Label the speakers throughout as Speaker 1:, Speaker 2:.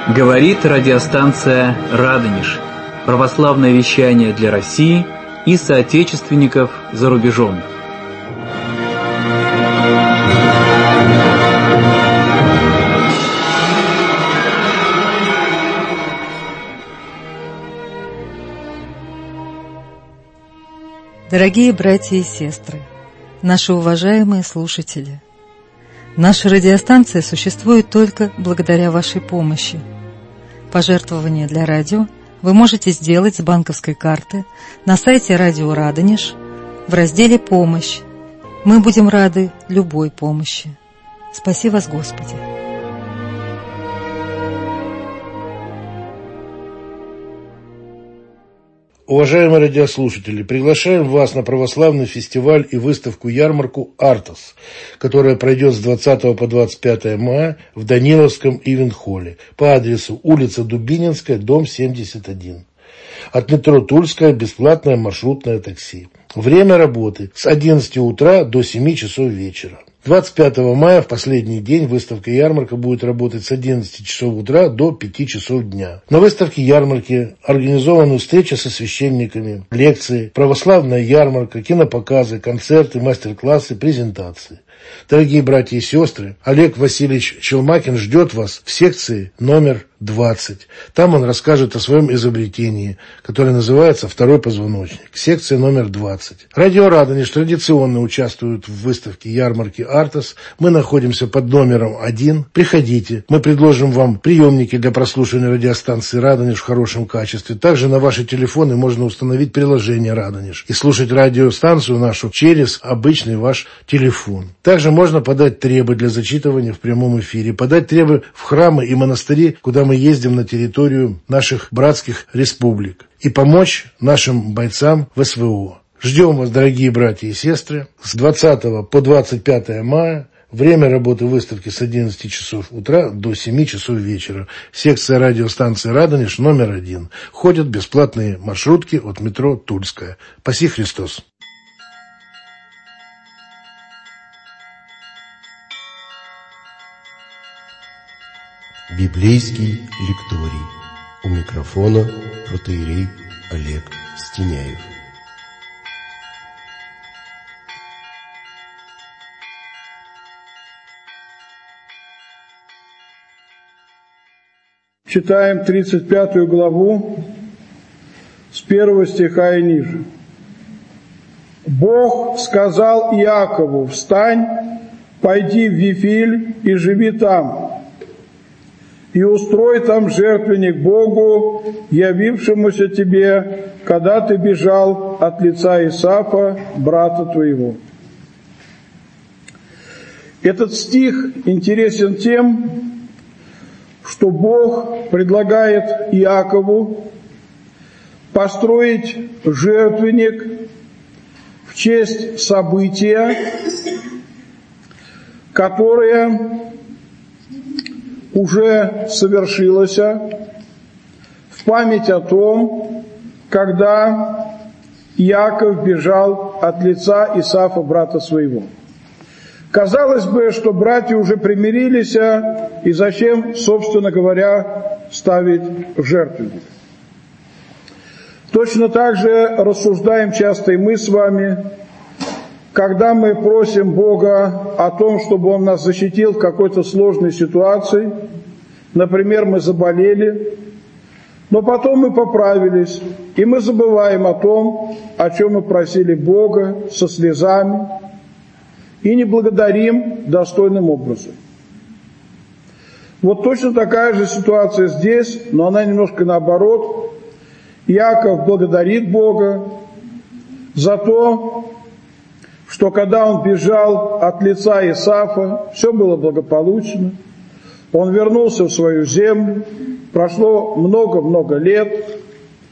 Speaker 1: Говорит радиостанция «Радонеж». Православное вещание для России и соотечественников за рубежом.
Speaker 2: Дорогие братья и сестры, наши уважаемые слушатели, наша радиостанция существует только благодаря вашей помощи. Пожертвования для радио вы можете сделать с банковской карты на сайте Радио Радонеж в разделе «Помощь». Мы будем рады любой помощи. Спаси вас, Господи!
Speaker 3: Уважаемые радиослушатели, приглашаем вас на православный фестиваль и выставку-ярмарку «Артос», которая пройдет с 20 по 25 мая в Даниловском ивент-холле по адресу улица Дубининская, дом 71. От метро Тульская бесплатное маршрутное такси. Время работы с 11 утра до 7 часов вечера. 25 мая, в последний день, выставка-ярмарка будет работать с 11 часов утра до 5 часов дня. На выставке-ярмарке организованы встречи со священниками, лекции, православная ярмарка, кинопоказы, концерты, мастер-классы, презентации. Дорогие братья и сестры, Олег Васильевич Челмакин ждет вас в секции номер 20. Там он расскажет о своем изобретении, которое называется «Второй позвоночник». Секция номер 20. Радио Радонеж традиционно участвует в выставке ярмарки «Артос». Мы находимся под номером 1. Приходите. Мы предложим вам приемники для прослушивания радиостанции «Радонеж» в хорошем качестве. Также на ваши телефоны можно установить приложение «Радонеж» и слушать радиостанцию нашу через обычный ваш телефон. Также можно подать требы для зачитывания в прямом эфире, подать требы в храмы и монастыри, куда мы ездим на территорию наших братских республик, и помочь нашим бойцам в СВО. Ждем вас, дорогие братья и сестры, с 20 по 25 мая. Время работы выставки с 11 часов утра до 7 часов вечера. Секция радиостанции «Радонеж» номер 1. Ходят бесплатные маршрутки от метро Тульская. Спаси Христос!
Speaker 4: Библейский лекторий. У микрофона протоиерей Олег Стеняев.
Speaker 5: Читаем 35 главу с 1 стиха и ниже. «Бог сказал Иакову: встань, пойди в Вифиль и живи там, и устрой там жертвенник Богу, явившемуся тебе, когда ты бежал от лица Исаафа, брата твоего». Этот стих интересен тем, что Бог предлагает Иакову построить жертвенник в честь события, которое уже совершилось, в память о том, когда Иаков бежал от лица Исаафа, брата своего. Казалось бы, что братья уже примирились, и зачем, собственно говоря, ставить жертвенник? Точно так же рассуждаем часто и мы с вами, когда мы просим Бога о том, чтобы Он нас защитил в какой-то сложной ситуации. Например, мы заболели, но потом мы поправились, и мы забываем о том, о чем мы просили Бога со слезами, и не благодарим достойным образом. Вот точно такая же ситуация здесь, но она немножко наоборот. Иаков благодарит Бога за то, что когда он бежал от лица Исаафа, все было благополучно. Он вернулся в свою землю, прошло много-много лет,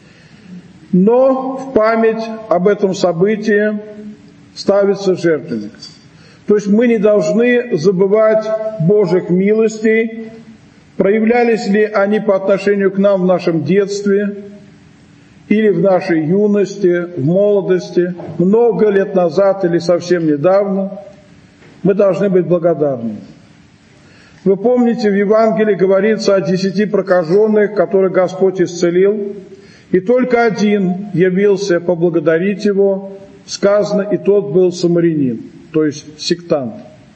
Speaker 5: но в память об этом событии ставится жертвенник. То есть мы не должны забывать Божьих милостей, проявлялись ли они по отношению к нам в нашем детстве, или в нашей юности, в молодости, много лет назад или совсем недавно, мы должны быть благодарны. Вы помните, в Евангелии говорится о 10 прокаженных, которых Господь исцелил, и только один явился поблагодарить Его, сказано, и тот был самарянин, то есть сектант.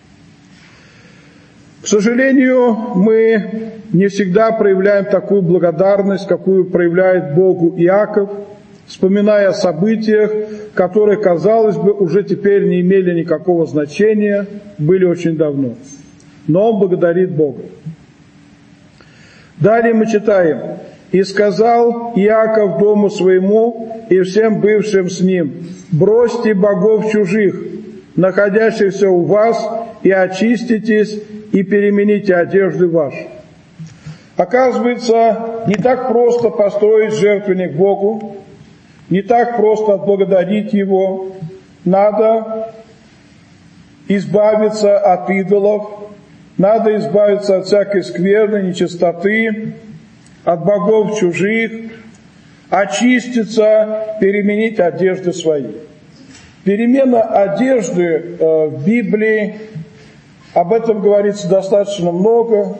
Speaker 5: К сожалению, мы не всегда проявляем такую благодарность, какую проявляет Богу Иаков, вспоминая о событиях, которые, казалось бы, уже теперь не имели никакого значения, были очень давно. Но он благодарит Бога. Далее мы читаем: «И сказал Иаков дому своему и всем бывшим с ним: бросьте богов чужих, находящихся у вас, и очиститесь, и перемените одежды ваши». Оказывается, не так просто построить жертвенник Богу, не так просто отблагодарить Его. Надо избавиться от идолов, надо избавиться от всякой скверны, нечистоты, от богов чужих, очиститься, переменить одежды свои. Перемена одежды в Библии, об этом говорится достаточно много.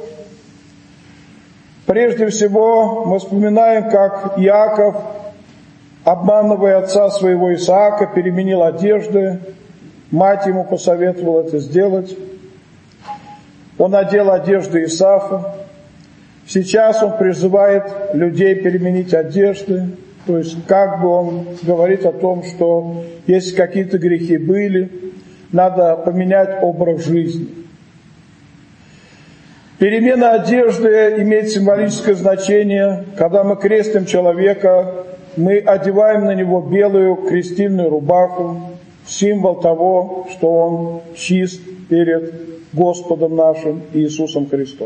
Speaker 5: Прежде всего, мы вспоминаем, как Иаков, обманывая отца своего Исаака, переменил одежды. Мать ему посоветовала это сделать. Он одел одежды Исаафа. Сейчас он призывает людей переменить одежды. То есть, как бы он говорит о том, что если какие-то грехи были, надо поменять образ жизни. Перемена одежды имеет символическое значение. Когда мы крестим человека, мы одеваем на него белую крестильную рубаху, символ того, что он чист перед Господом нашим Иисусом Христом.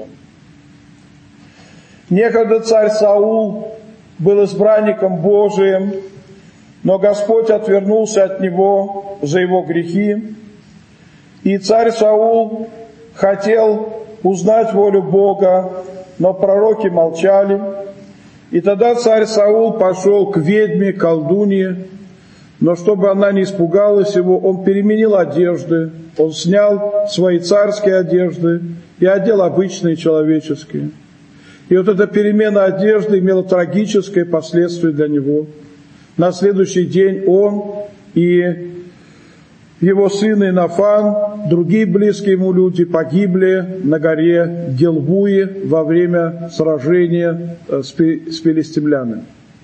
Speaker 5: Некогда царь Саул был избранником Божиим, но Господь отвернулся от него за его грехи, и царь Саул хотел узнать волю Бога, но пророки молчали. И тогда царь Саул пошел к ведьме, колдунье, но чтобы она не испугалась его, он переменил одежды, он снял свои царские одежды и одел обычные человеческие. И вот эта перемена одежды имела трагическое последствие для него. На следующий день он и его сын Иоаннафан, другие близкие ему люди погибли на горе Гилбуи во время сражения с филистимлянами.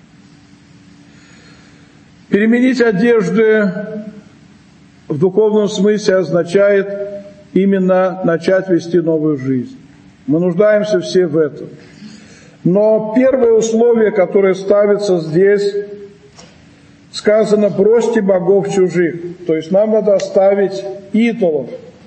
Speaker 5: Переменить одежды в духовном смысле означает именно начать вести новую жизнь. Мы нуждаемся все в этом. Но первое условие, которое ставится здесь, сказано: бросьте богов чужих. То есть нам надо оставить идолов.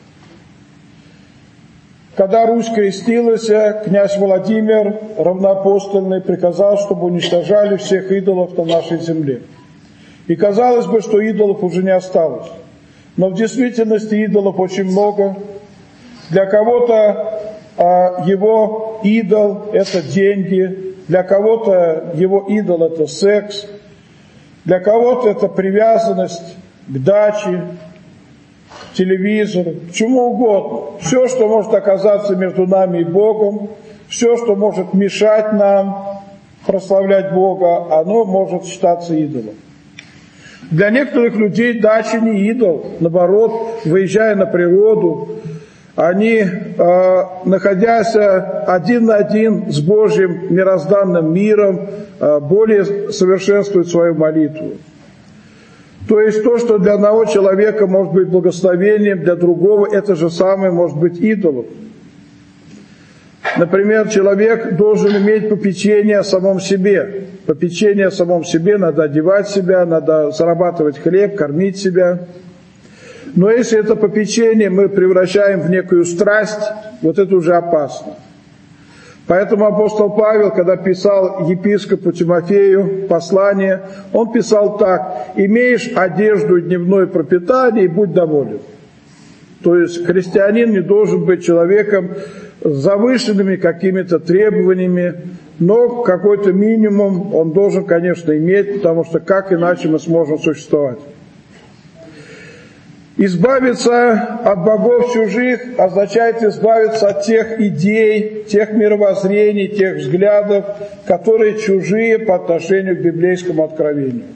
Speaker 5: Когда Русь крестилась, князь Владимир равноапостольный приказал, чтобы уничтожали всех идолов на нашей земле. И казалось бы, что идолов уже не осталось. Но в действительности идолов очень много. Для кого-то его идол – это деньги, для кого-то его идол – это секс, для кого-то это привязанность к даче, к телевизору, к чему угодно. Все, что может оказаться между нами и Богом, все, что может мешать нам прославлять Бога, оно может считаться идолом. Для некоторых людей дача не идол, наоборот, выезжая на природу, они, находясь один на один с Божьим мирозданным миром, более совершенствуют свою молитву. То есть то, что для одного человека может быть благословением, для другого это же самое может быть идолом. Например, человек должен иметь попечение о самом себе. Попечение о самом себе, надо одевать себя, надо зарабатывать хлеб, кормить себя. Но если это попечение мы превращаем в некую страсть, вот это уже опасно. Поэтому апостол Павел, когда писал епископу Тимофею послание, он писал так: «Имеешь одежду и дневное пропитание, и будь доволен». То есть христианин не должен быть человеком с завышенными какими-то требованиями, но какой-то минимум он должен, конечно, иметь, потому что как иначе мы сможем существовать. Избавиться от богов чужих означает избавиться от тех идей, тех мировоззрений, тех взглядов, которые чужие по отношению к библейскому откровению.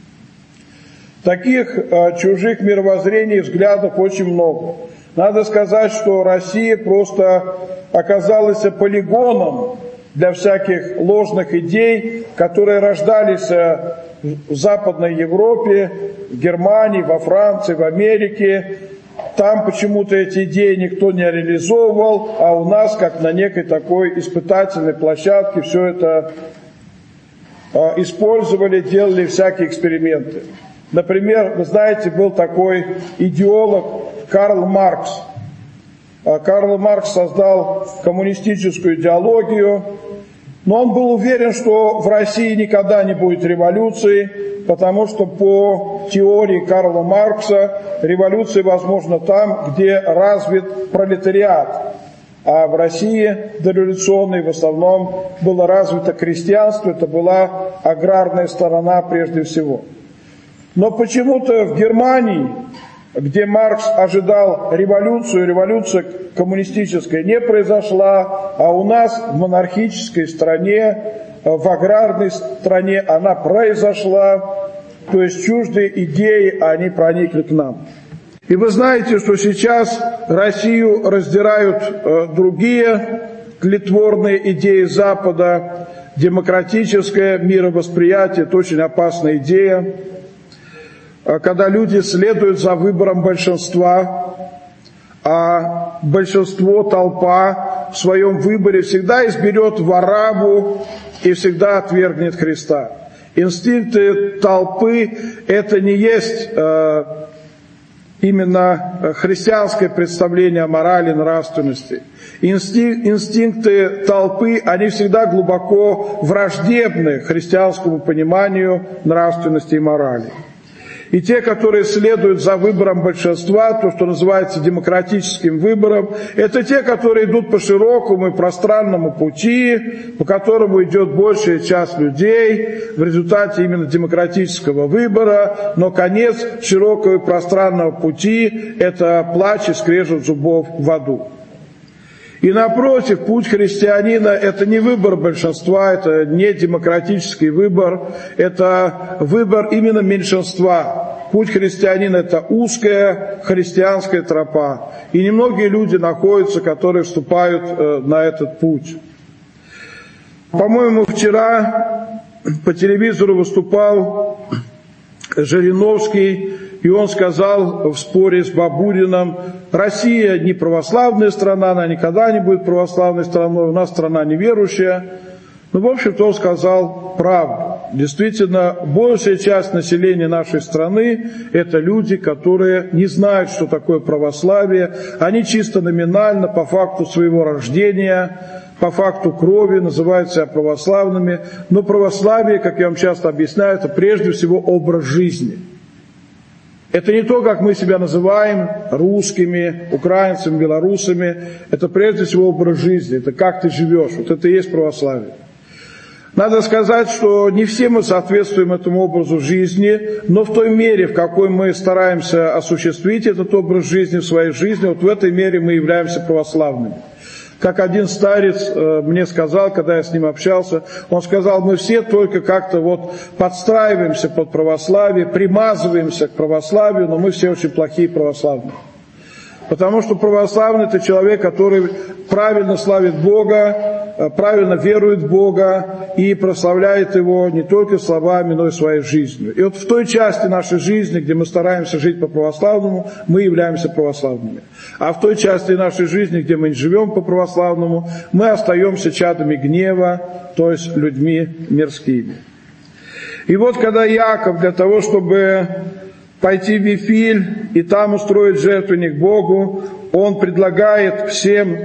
Speaker 5: Таких чужих мировоззрений и взглядов очень много. Надо сказать, что Россия просто оказалась полигоном для всяких ложных идей, которые рождались в Западной Европе, в Германии, во Франции, в Америке. Там почему-то эти идеи никто не реализовывал, а у нас, как на некой такой испытательной площадке, все это использовали, делали всякие эксперименты. Например, вы знаете, был такой идеолог Карл Маркс. Карл Маркс создал коммунистическую идеологию, но он был уверен, что в России никогда не будет революции, потому что по теории Карла Маркса революция возможна там, где развит пролетариат. А в России дореволюционной в основном было развито крестьянство, это была аграрная сторона прежде всего. Но почему-то в Германии, где Маркс ожидал революцию, революция коммунистическая не произошла, а у нас в монархической стране, в аграрной стране она произошла, то есть чуждые идеи, они проникли к нам. И вы знаете, что сейчас Россию раздирают другие тлетворные идеи Запада, демократическое мировосприятие, это очень опасная идея, когда люди следуют за выбором большинства, а большинство, толпа в своем выборе всегда изберет варабу и всегда отвергнет Христа. Инстинкты толпы – это не есть именно христианское представление о морали, нравственности. Инстинкты толпы, они всегда глубоко враждебны христианскому пониманию нравственности и морали. И те, которые следуют за выбором большинства, то, что называется демократическим выбором, это те, которые идут по широкому и пространному пути, по которому идет большая часть людей в результате именно демократического выбора, но конец широкого и пространного пути – это плач и скрежет зубов в аду. И напротив, путь христианина – это не выбор большинства, это не демократический выбор, это выбор именно меньшинства. Путь христианина – это узкая христианская тропа. И немногие люди находятся, которые вступают на этот путь. По-моему, вчера по телевизору выступал Жириновский, и он сказал в споре с Бабуриным: Россия не православная страна, она никогда не будет православной страной, у нас страна неверующая. Ну, в общем-то, он сказал правду. Действительно, большая часть населения нашей страны – это люди, которые не знают, что такое православие. Они чисто номинально, по факту своего рождения, по факту крови называют себя православными. Но православие, как я вам часто объясняю, это прежде всего образ жизни. Это не то, как мы себя называем, русскими, украинцами, белорусами. Это прежде всего образ жизни, это как ты живешь. Вот это и есть православие. Надо сказать, что не все мы соответствуем этому образу жизни, но в той мере, в какой мы стараемся осуществить этот образ жизни в своей жизни, вот в этой мере мы являемся православными. Как один старец мне сказал, когда я с ним общался, он сказал: мы все только как-то вот подстраиваемся под православие, примазываемся к православию, но мы все очень плохие православные. Потому что православный – это человек, который правильно славит Бога, правильно верует в Бога и прославляет Его не только словами, но и своей жизнью. И вот в той части нашей жизни, где мы стараемся жить по-православному, мы являемся православными. А в той части нашей жизни, где мы не живем по-православному, мы остаемся чадами гнева, то есть людьми мирскими. И вот когда Иаков для того, чтобы пойти в Вифиль и там устроить жертвенник Богу, он предлагает всем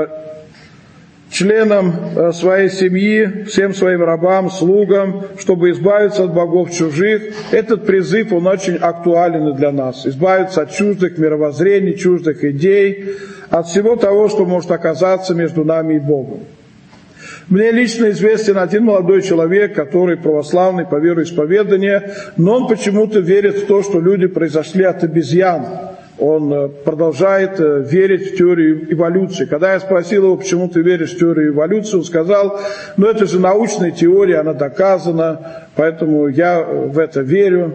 Speaker 5: членам своей семьи, всем своим рабам, слугам, чтобы избавиться от богов чужих. Этот призыв, он очень актуален и для нас. Избавиться от чуждых мировоззрений, чуждых идей, от всего того, что может оказаться между нами и Богом. Мне лично известен один молодой человек, который православный по вероисповеданию, но он почему-то верит в то, что люди произошли от обезьян. он продолжает верить в теорию эволюции. Когда я спросил его, почему ты веришь в теорию эволюции, он сказал, ну это же научная теория, она доказана, поэтому я в это верю.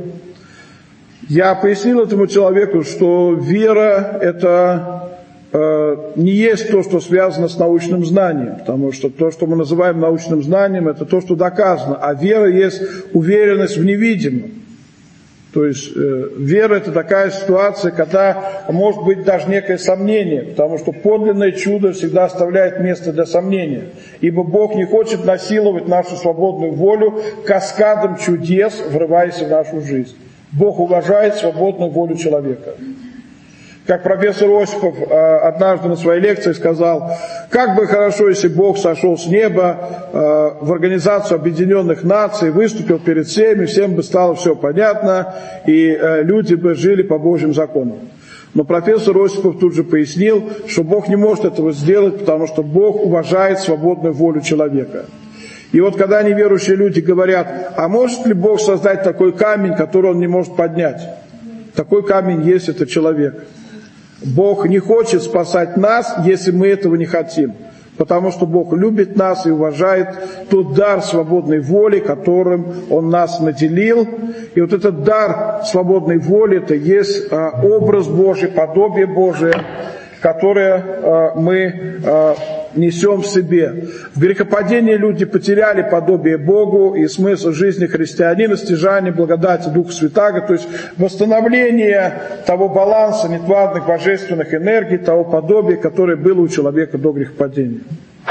Speaker 5: Я пояснил этому человеку, что вера это не есть то, что связано с научным знанием, потому что то, что мы называем научным знанием, это то, что доказано, а вера есть уверенность в невидимом. То есть вера это такая ситуация, когда может быть даже некое сомнение, потому что подлинное чудо всегда оставляет место для сомнения, ибо Бог не хочет насиловать нашу свободную волю каскадом чудес, врываясь в нашу жизнь. Бог уважает свободную волю человека. Как профессор Осипов однажды на своей лекции сказал, как бы хорошо, если Бог сошел с неба в Организацию Объединенных Наций, выступил перед всеми, всем бы стало все понятно, и люди бы жили по Божьим законам. Но профессор Осипов тут же пояснил, что Бог не может этого сделать, потому что Бог уважает свободную волю человека. И вот когда неверующие люди говорят, а может ли Бог создать такой камень, который он не может поднять? Такой камень есть, это человек. Бог не хочет спасать нас, если мы этого не хотим. Потому что Бог любит нас и уважает тот дар свободной воли, которым Он нас наделил. И вот этот дар свободной воли, это есть образ Божий, подобие Божие, которое мы несем в себе. В грехопадении люди потеряли подобие Богу и смысл жизни христианина, стяжание благодати Духа Святаго, то есть восстановление того баланса нетварных божественных энергий, того подобия, которое было у человека до грехопадения.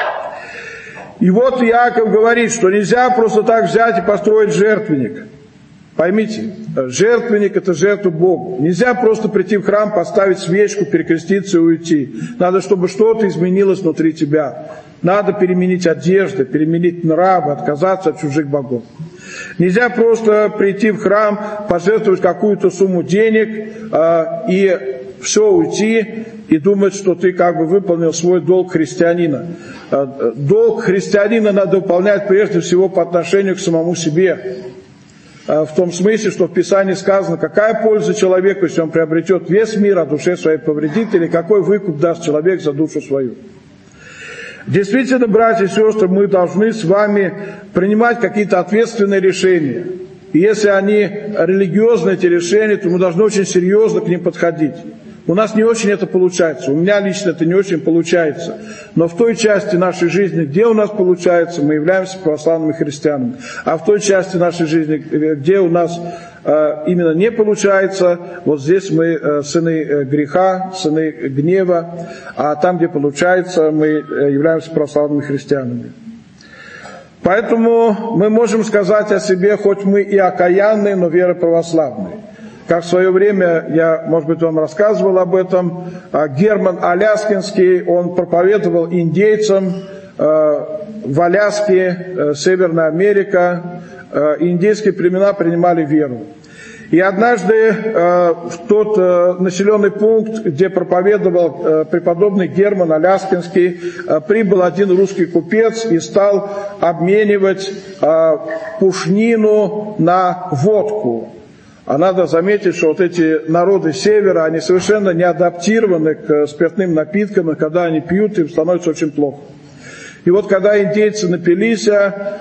Speaker 5: И вот Иаков говорит, что нельзя просто так взять и построить жертвенник. Поймите, жертвенник – это жертва Богу. Нельзя просто прийти в храм, поставить свечку, перекреститься и уйти. Надо, чтобы что-то изменилось внутри тебя. Надо переменить одежды, переменить нравы, отказаться от чужих богов. Нельзя просто прийти в храм, пожертвовать какую-то сумму денег и все уйти и думать, что ты как бы выполнил свой долг христианина. Долг христианина надо выполнять прежде всего по отношению к самому себе. В том смысле, что в Писании сказано, какая польза человеку, если он приобретет весь мир, а душе своей повредит, или какой выкуп даст человек за душу свою. Действительно, братья и сестры, мы должны с вами принимать какие-то ответственные решения. И если они религиозные, эти решения, то мы должны очень серьезно к ним подходить. У нас не очень это получается, у меня лично это не очень получается. Но в той части нашей жизни, где у нас получается, мы являемся православными христианами. А в той части нашей жизни, где у нас именно не получается, вот здесь мы сыны греха, сыны гнева. А там, где получается, мы являемся православными христианами. Поэтому мы можем сказать о себе, хоть мы и окаянные, но веры православные. Как в свое время, я, может быть, вам рассказывал об этом, Герман Аляскинский, он проповедовал индейцам в Аляске, Северная Америка, индейские племена принимали веру. И однажды в тот населенный пункт, где проповедовал преподобный Герман Аляскинский, прибыл один русский купец и стал обменивать пушнину на водку. А надо заметить, что вот эти народы севера, они совершенно не адаптированы к спиртным напиткам, и когда они пьют, им становится очень плохо. И вот когда индейцы напились,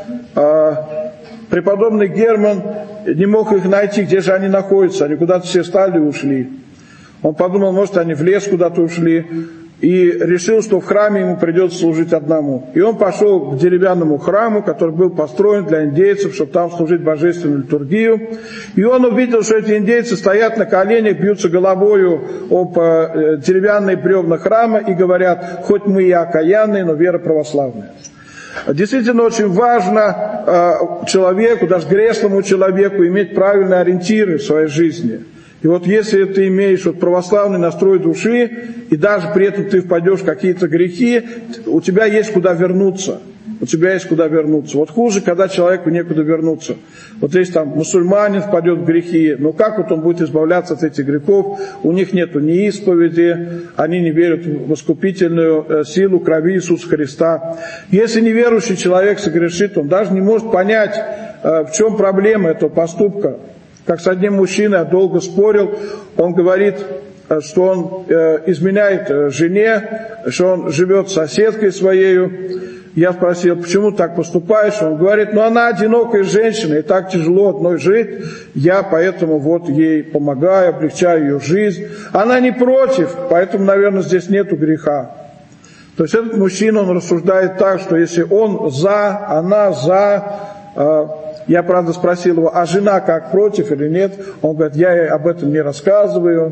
Speaker 5: преподобный Герман не мог их найти, где же они находятся, они куда-то все встали и ушли. Он подумал, может, они в лес куда-то ушли, и решил, что в храме ему придется служить одному. И он пошел к деревянному храму, который был построен для индейцев, чтобы там служить божественную литургию. И он увидел, что эти индейцы стоят на коленях, бьются головою об деревянные бревна храма и говорят, хоть мы и окаянные, но вера православная. Действительно очень важно человеку, даже грешному человеку, иметь правильные ориентиры в своей жизни. И вот если ты имеешь вот православный настрой души, и даже при этом ты впадешь в какие-то грехи, у тебя есть куда вернуться. У тебя есть куда вернуться. Вот хуже, когда человеку некуда вернуться. Вот если там мусульманин впадет в грехи, но как вот он будет избавляться от этих грехов? У них нету ни исповеди, они не верят в искупительную силу крови Иисуса Христа. Если неверующий человек согрешит, он даже не может понять, в чем проблема этого поступка. Как с одним мужчиной я долго спорил, он говорит, что он изменяет жене, что он живет с соседкой своею. Я спросил, почему так поступаешь? Он говорит, она одинокая женщина, и так тяжело одной жить, я поэтому вот ей помогаю, облегчаю ее жизнь. Она не против, поэтому, наверное, здесь нету греха. То есть этот мужчина, он рассуждает так, что если он за, она за, я, правда, спросил его, а жена как, против или нет? Он говорит, я ей об этом не рассказываю,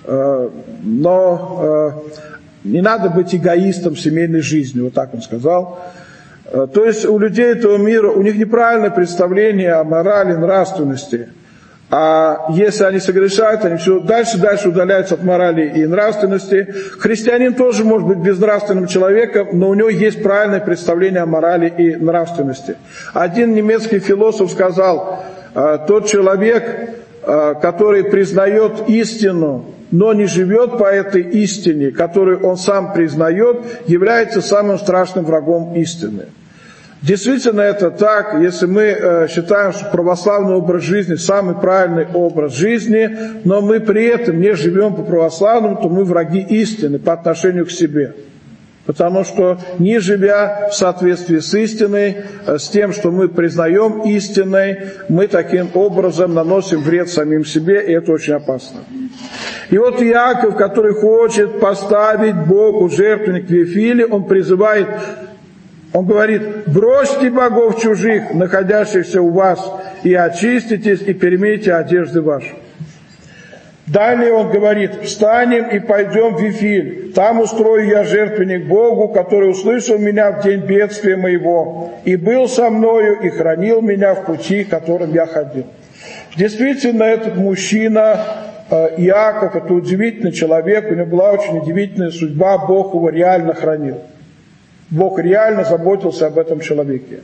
Speaker 5: но не надо быть эгоистом в семейной жизни, вот так он сказал. То есть у людей этого мира, у них неправильное представление о морали, нравственности. А если они согрешают, они все дальше удаляются от морали и нравственности. Христианин тоже может быть безнравственным человеком, но у него есть правильное представление о морали и нравственности. Один немецкий философ сказал, тот человек, который признает истину, но не живет по этой истине, которую он сам признает, является самым страшным врагом истины. Действительно это так, если мы считаем, что православный образ жизни самый правильный образ жизни, но мы при этом не живем по православному, то мы враги истины по отношению к себе. Потому что не живя в соответствии с истиной, с тем, что мы признаем истиной, мы таким образом наносим вред самим себе, и это очень опасно. И вот Иаков, который хочет поставить Богу жертвенник в Вифиле, он призывает, он говорит, бросьте богов чужих, находящихся у вас, и очиститесь, и перемейте одежды ваши. Далее он говорит, встанем и пойдем в Вифиль, там устрою я жертвенник Богу, который услышал меня в день бедствия моего, и был со мною, и хранил меня в пути, которым я ходил. Действительно, этот мужчина, Иаков, это удивительный человек, у него была очень удивительная судьба, Бог его реально хранил. Бог реально заботился об этом человеке.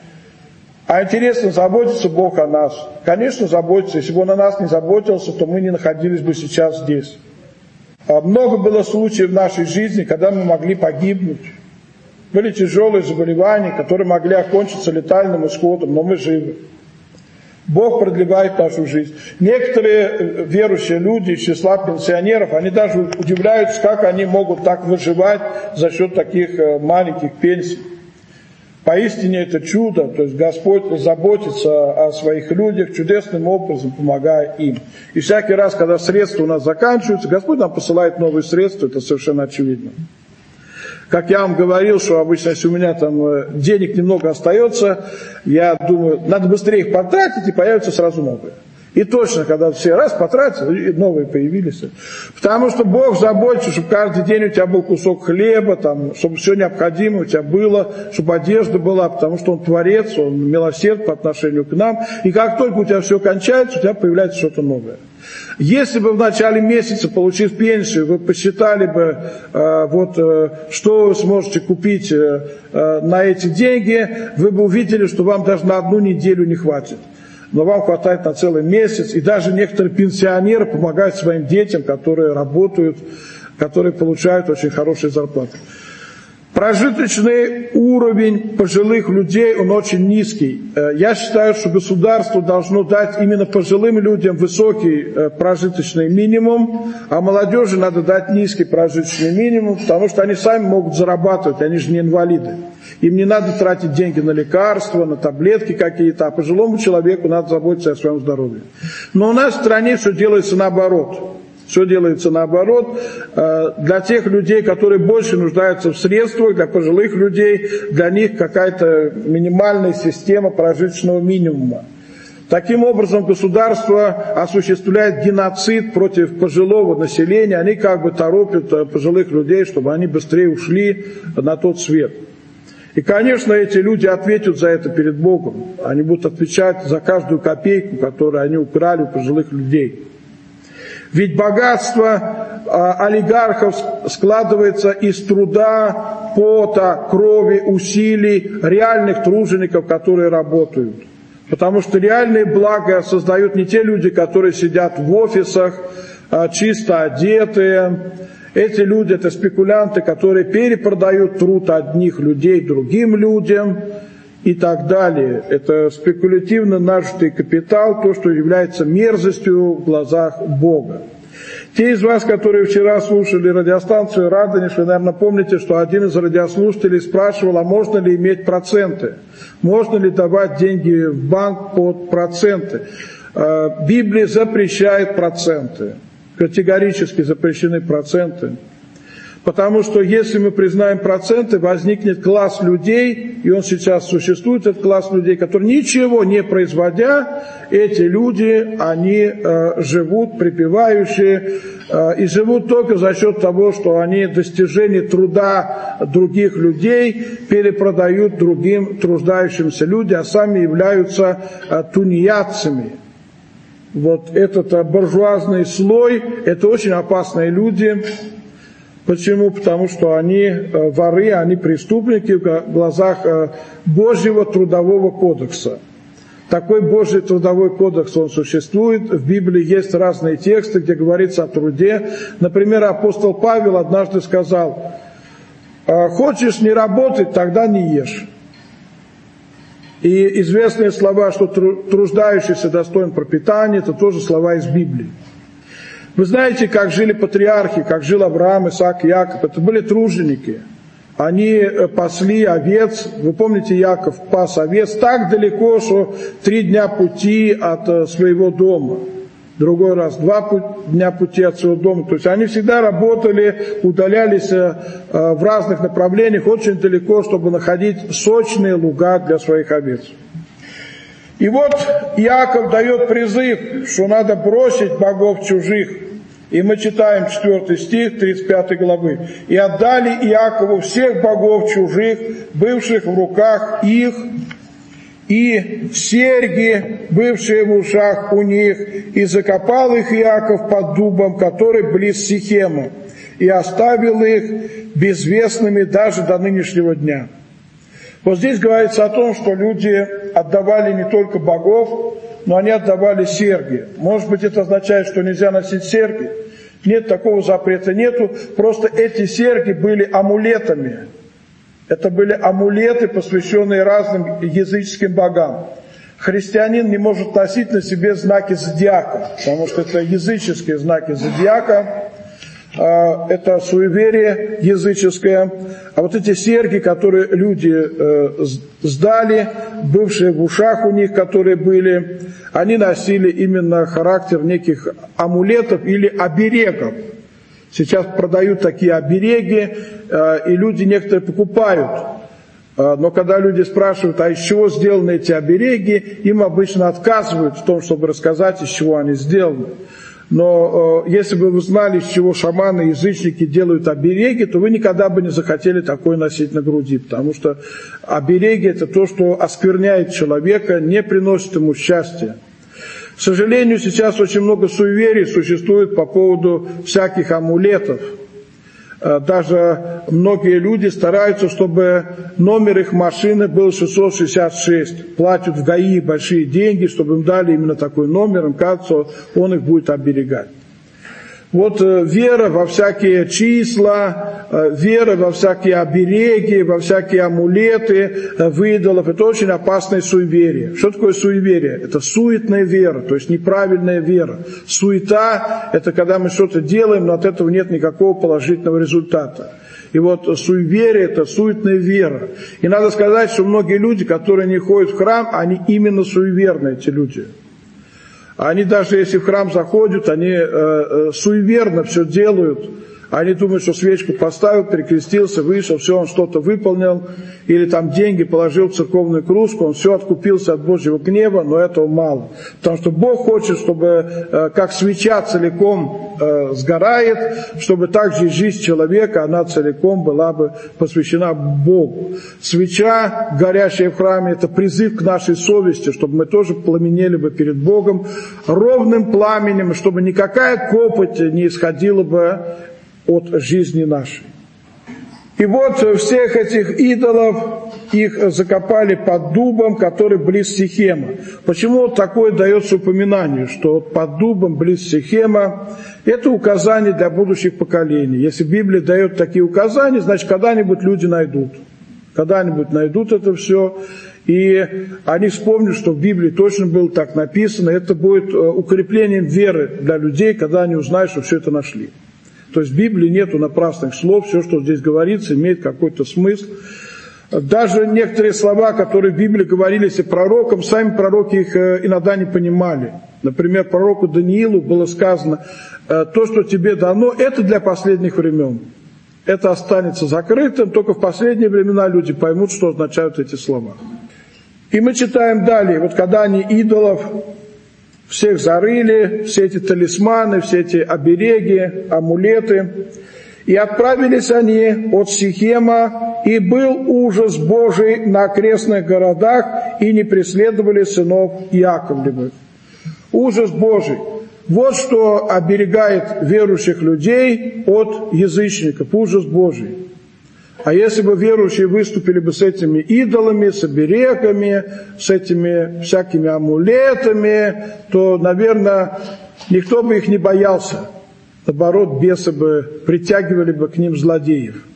Speaker 5: А интересно, заботится Бог о нас? Конечно, заботится. Если бы Он о нас не заботился, то мы не находились бы сейчас здесь. Много было случаев в нашей жизни, когда мы могли погибнуть. Были тяжелые заболевания, которые могли окончиться летальным исходом, но мы живы. Бог продлевает нашу жизнь. Некоторые верующие люди из числа пенсионеров, они даже удивляются, как они могут так выживать за счет таких маленьких пенсий. Поистине это чудо, то есть Господь заботится о своих людях, чудесным образом помогая им. И всякий раз, когда средства у нас заканчиваются, Господь нам посылает новые средства, это совершенно очевидно. Как я вам говорил, что обычно, если у меня там денег немного остается, я думаю, надо быстрее их потратить, и появятся сразу новые. И точно, когда все раз потратили, новые появились. Потому что Бог заботится, чтобы каждый день у тебя был кусок хлеба, там, чтобы все необходимое у тебя было, чтобы одежда была, потому что Он Творец, Он милосерд по отношению к нам. И как только у тебя все кончается, у тебя появляется что-то новое. Если бы в начале месяца, получив пенсию, вы посчитали бы, что вы сможете купить на эти деньги, вы бы увидели, что вам даже на одну неделю не хватит. Но вам хватает на целый месяц. И даже некоторые пенсионеры помогают своим детям, которые работают, которые получают очень хорошие зарплаты. Прожиточный уровень пожилых людей, он очень низкий. Я считаю, что государство должно дать именно пожилым людям высокий прожиточный минимум, а молодежи надо дать низкий прожиточный минимум, потому что они сами могут зарабатывать, они же не инвалиды. Им не надо тратить деньги на лекарства, на таблетки какие-то, а пожилому человеку надо заботиться о своем здоровье. Но у нас в стране все делается наоборот. Все делается наоборот. Для тех людей, которые больше нуждаются в средствах, для пожилых людей, для них какая-то минимальная система прожиточного минимума. Таким образом, государство осуществляет геноцид против пожилого населения. Они как бы торопят пожилых людей, чтобы они быстрее ушли на тот свет. И, конечно, эти люди ответят за это перед Богом. Они будут отвечать за каждую копейку, которую они украли у пожилых людей. Ведь богатство олигархов складывается из труда, пота, крови, усилий реальных тружеников, которые работают. Потому что реальные блага создают не те люди, которые сидят в офисах, чисто одетые. Эти люди – это спекулянты, которые перепродают труд одних людей другим людям и так далее. Это спекулятивно нажитый капитал, то, что является мерзостью в глазах Бога. Те из вас, которые вчера слушали радиостанцию «Радонеж», вы, наверное, помните, что один из радиослушателей спрашивал, а можно ли иметь проценты? Можно ли давать деньги в банк под проценты? Библия запрещает проценты. Категорически запрещены проценты. Потому что если мы признаем проценты, возникнет класс людей, и он сейчас существует, этот класс людей, которые ничего не производя, эти люди, они живут припевающие, и живут только за счет того, что они достижения труда других людей перепродают другим труждающимся людям, а сами являются тунеядцами. Вот этот буржуазный слой, это очень опасные люди. Почему? Потому что они воры, они преступники в глазах Божьего трудового кодекса. Такой Божий трудовой кодекс, он существует. В Библии есть разные тексты, где говорится о труде. Например, апостол Павел однажды сказал: «Хочешь не работать, тогда не ешь». И известные слова, что труждающийся достоин пропитания, это тоже слова из Библии. Вы знаете, как жили патриархи, как жил Авраам, Исаак, Яков. Это были труженики. Они пасли овец. Вы помните, Яков пас овец так далеко, что 3 дня пути от своего дома. Другой раз 2 дня пути от своего дома. То есть они всегда работали, удалялись в разных направлениях очень далеко, чтобы находить сочные луга для своих овец. И вот Иаков дает призыв, что надо бросить богов чужих. И мы читаем 4 стих 35 главы. «И отдали Иакову всех богов чужих, бывших в руках их, и серьги, бывшие в ушах у них, и закопал их Иаков под дубом, который близ Сихема, и оставил их безвестными даже до нынешнего дня». Вот здесь говорится о том, что люди отдавали не только богов, но они отдавали серьги. Может быть, это означает, что нельзя носить серьги? Нет, такого запрета нету. Просто эти серьги были амулетами. Это были амулеты, посвященные разным языческим богам. Христианин не может носить на себе знаки зодиака, потому что это языческие знаки зодиака. Это суеверие языческое. А вот эти серьги, которые люди сдали, бывшие в ушах у них, которые были, они носили именно характер неких амулетов или оберегов. Сейчас продают такие обереги, и люди некоторые покупают. Но когда люди спрашивают, а из чего сделаны эти обереги, им обычно отказывают в том, чтобы рассказать, из чего они сделаны. Но если бы вы знали, из чего шаманы, язычники делают обереги, то вы никогда бы не захотели такое носить на груди, потому что обереги – это то, что оскверняет человека, не приносит ему счастья. К сожалению, сейчас очень много суеверий существует по поводу всяких амулетов. Даже многие люди стараются, чтобы номер их машины был 666. Платят в ГАИ большие деньги, чтобы им дали именно такой номер. Им кажется, он их будет оберегать. Вот вера во всякие числа, вера во всякие обереги, во всякие амулеты в идолов – это очень опасное суеверие. Что такое суеверие? Это суетная вера, то есть неправильная вера. Суета – это когда мы что-то делаем, но от этого нет никакого положительного результата. И вот суеверие – это суетная вера. И надо сказать, что многие люди, которые не ходят в храм, они именно суеверные, эти люди. Они даже если в храм заходят, они суеверно все делают. Они думают, что свечку поставил, перекрестился, вышел, все, он что-то выполнил. Или там деньги положил в церковную кружку, он все откупился от Божьего гнева, но этого мало. Потому что Бог хочет, чтобы как свеча целиком сгорает, чтобы также и жизнь человека, она целиком была бы посвящена Богу. Свеча, горящая в храме, это призыв к нашей совести, чтобы мы тоже пламенели бы перед Богом ровным пламенем, чтобы никакая копоть не исходила бы от жизни нашей. И вот всех этих идолов, их закопали под дубом, который близ Сихема. Почему такое дается упоминание, что под дубом близ Сихема? Это указание для будущих поколений. Если Библия дает такие указания, значит, когда-нибудь люди найдут. Когда-нибудь найдут это все. И они вспомнят, что в Библии точно было так написано. Это будет укреплением веры для людей, когда они узнают, что все это нашли. То есть в Библии нету напрасных слов, все, что здесь говорится, имеет какой-то смысл. Даже некоторые слова, которые в Библии говорились и пророкам, сами пророки их иногда не понимали. Например, пророку Даниилу было сказано: то, что тебе дано, это для последних времен. Это останется закрытым, только в последние времена люди поймут, что означают эти слова. И мы читаем далее, вот когда они идолов всех зарыли, все эти талисманы, все эти обереги, амулеты, и отправились они от Сихема, и был ужас Божий на окрестных городах, и не преследовали сынов Иаковлевых. Ужас Божий. Вот что оберегает верующих людей от язычников, ужас Божий. А если бы верующие выступили бы с этими идолами, с оберегами, с этими всякими амулетами, то, наверное, никто бы их не боялся. Наоборот, бесы бы притягивали бы к ним злодеев.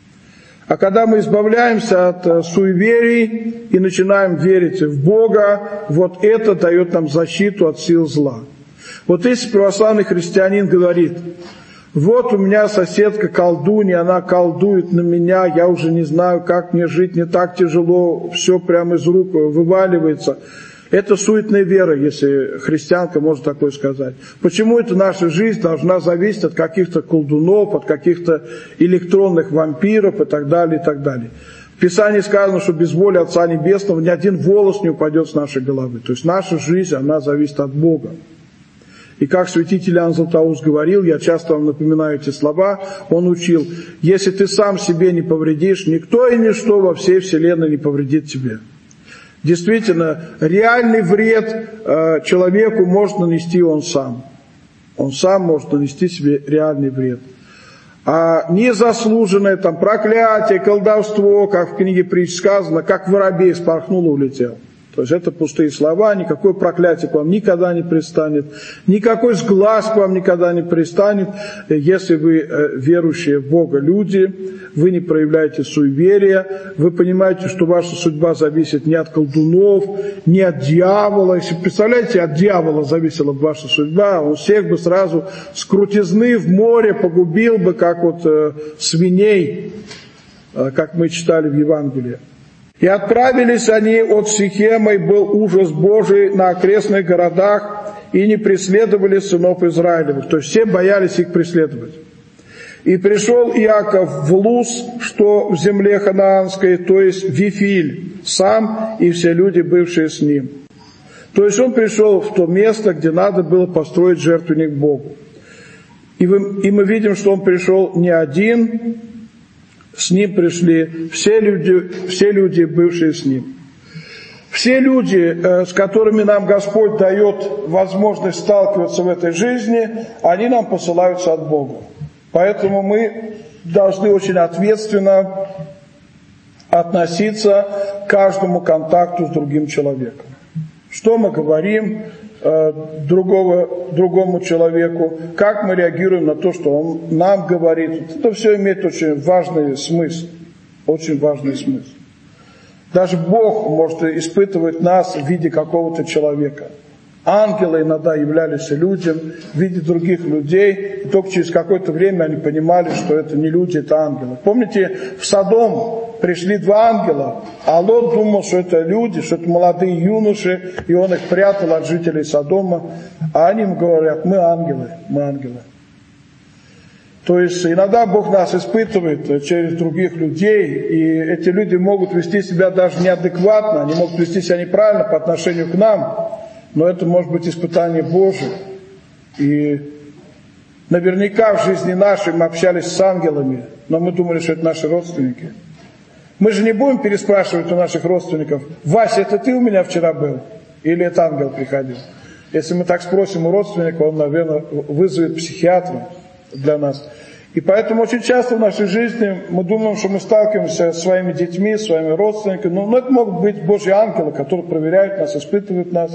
Speaker 5: А когда мы избавляемся от суеверий и начинаем верить в Бога, вот это дает нам защиту от сил зла. Вот если православный христианин говорит: вот у меня соседка колдунья, она колдует на меня, я уже не знаю, как мне жить, мне так тяжело, все прямо из рук вываливается. Это суетная вера, если христианка может такое сказать. Почему это наша жизнь должна зависеть от каких-то колдунов, от каких-то электронных вампиров и так далее, и так далее. В Писании сказано, что без воли Отца Небесного ни один волос не упадет с нашей головы. То есть наша жизнь, она зависит от Бога. И как святитель Иоанн Златоуст говорил, я часто вам напоминаю эти слова, он учил: если ты сам себе не повредишь, никто и ничто во всей вселенной не повредит тебе. Действительно, реальный вред человеку может нанести он сам. Он сам может нанести себе реальный вред. А незаслуженное там проклятие, колдовство, как в книге притч сказано, как воробей спорхнул и улетел. То есть это пустые слова, никакое проклятие к вам никогда не пристанет, никакой сглаз к вам никогда не пристанет, если вы верующие в Бога люди, вы не проявляете суеверия, вы понимаете, что ваша судьба зависит не от колдунов, не от дьявола. Если, представляете, от дьявола зависела бы ваша судьба, он всех бы сразу с крутизны в море погубил бы, как вот свиней, как мы читали в Евангелии. И отправились они от Сихема, и был ужас Божий на окрестных городах, и не преследовали сынов Израилевых. То есть все боялись их преследовать. И пришел Иаков в Луз, что в земле ханаанской, то есть в Вифиль, сам и все люди, бывшие с ним. То есть он пришел в то место, где надо было построить жертвенник Богу. И мы видим, что он пришел не один, с ним пришли все люди, бывшие с ним. Все люди, с которыми нам Господь дает возможность сталкиваться в этой жизни, они нам посылаются от Бога. Поэтому мы должны очень ответственно относиться к каждому контакту с другим человеком. Что мы говорим другому человеку, как мы реагируем на то, что он нам говорит. Это все имеет очень важный смысл. Очень важный смысл. Даже Бог может испытывать нас в виде какого-то человека. Ангелы иногда являлись людям в виде других людей, и только через какое-то время они понимали, что это не люди, это ангелы. Помните, в Содом пришли два ангела, а Лот думал, что это люди, что это молодые юноши, и он их прятал от жителей Содома, а они ему говорят: мы ангелы, мы ангелы. То есть иногда Бог нас испытывает через других людей, и эти люди могут вести себя даже неадекватно, они могут вести себя неправильно по отношению к нам, но это может быть испытание Божие. И наверняка в жизни нашей мы общались с ангелами, но мы думали, что это наши родственники. Мы же не будем переспрашивать у наших родственников: Вася, это ты у меня вчера был? Или это ангел приходил? Если мы так спросим у родственника, он, наверное, вызовет психиатра для нас. И поэтому очень часто в нашей жизни мы думаем, что мы сталкиваемся с своими детьми, с своими родственниками. Но это могут быть Божьи ангелы, которые проверяют нас, испытывают нас.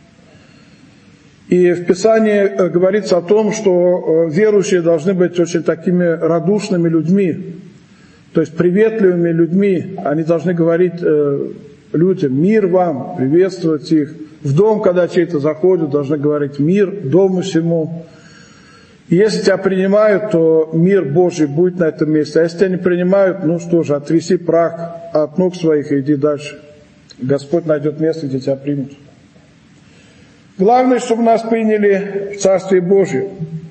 Speaker 5: И в Писании говорится о том, что верующие должны быть очень такими радушными людьми, то есть приветливыми людьми. Они должны говорить людям: мир вам, приветствовать их. В дом, когда чей-то заходит, должны говорить: мир дому всему. И если тебя принимают, то мир Божий будет на этом месте. А если тебя не принимают, ну что же, оттряси прах от ног своих и иди дальше. Господь найдет место, где тебя примут. Главное, чтобы нас приняли в Царствие Божие.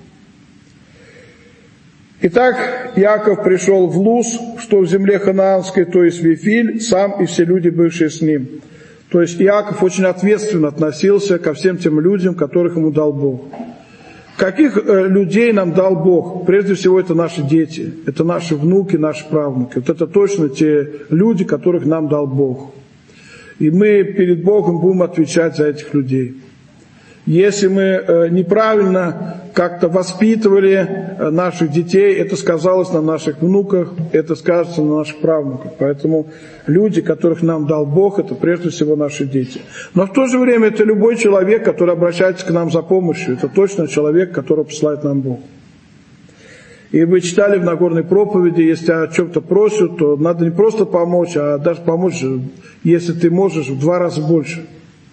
Speaker 5: Итак, Иаков пришел в Луз, что в земле ханаанской, то есть в Вифиль, сам и все люди, бывшие с ним. То есть Иаков очень ответственно относился ко всем тем людям, которых ему дал Бог. Каких людей нам дал Бог? Прежде всего, это наши дети, это наши внуки, наши правнуки. Вот это точно те люди, которых нам дал Бог. И мы перед Богом будем отвечать за этих людей. Если мы неправильно как-то воспитывали наших детей, это сказалось на наших внуках, это скажется на наших правнуках. Поэтому люди, которых нам дал Бог, это прежде всего наши дети. Но в то же время это любой человек, который обращается к нам за помощью. Это точно человек, которого посылает нам Бог. И вы читали в Нагорной проповеди: если тебя о чем-то просят, то надо не просто помочь, а даже помочь, если ты можешь, в 2 раза больше.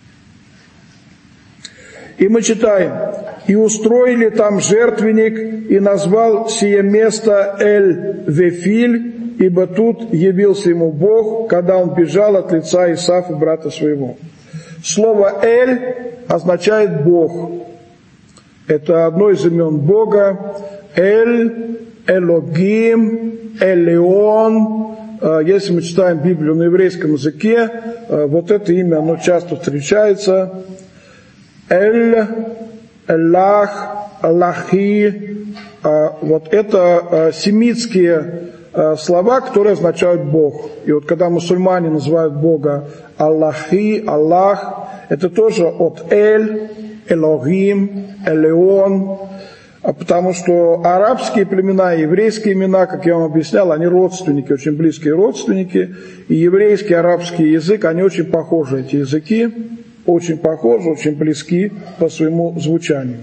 Speaker 5: И мы читаем: «И устроили там жертвенник, и назвал сие место Эль-Вефиль, ибо тут явился ему Бог, когда он бежал от лица Исафа, брата своего». Слово «Эль» означает «Бог». Это одно из имен Бога. Эль, Элогим, Элеон. Если мы читаем Библию на еврейском языке, вот это имя, оно часто встречается. Эль, Эллах, Аллахи. Вот это семитские слова, которые означают Бог. И вот когда мусульмане называют Бога Аллахи, Аллах, это тоже от Эль, Элогим, Элеон. Потому что арабские племена и еврейские имена, как я вам объяснял, они родственники, очень близкие родственники. И еврейский, арабский язык, они очень похожи, эти языки. Очень похожи, очень близки по своему звучанию.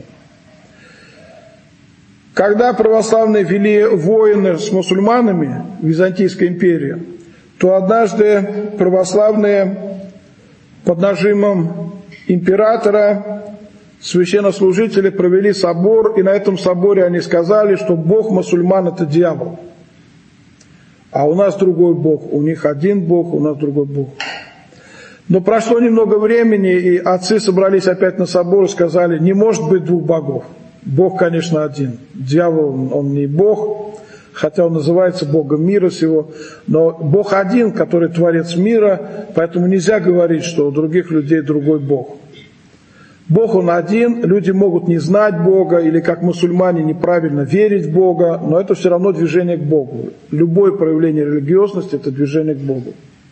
Speaker 5: Когда православные вели войны с мусульманами в Византийской империи, то однажды православные под нажимом императора, священнослужители провели собор, и на этом соборе они сказали, что Бог мусульман – это дьявол. А у нас другой Бог, у них один Бог, у нас другой Бог. Но прошло немного времени, и отцы собрались опять на собор и сказали: не может быть 2 богов. Бог, конечно, один. Дьявол, он не Бог, хотя он называется Богом мира сего, но Бог один, который творец мира, поэтому нельзя говорить, что у других людей другой Бог. Бог, он один, люди могут не знать Бога, или как мусульмане неправильно верить в Бога, но это все равно движение к Богу. Любое проявление религиозности – это движение к Богу.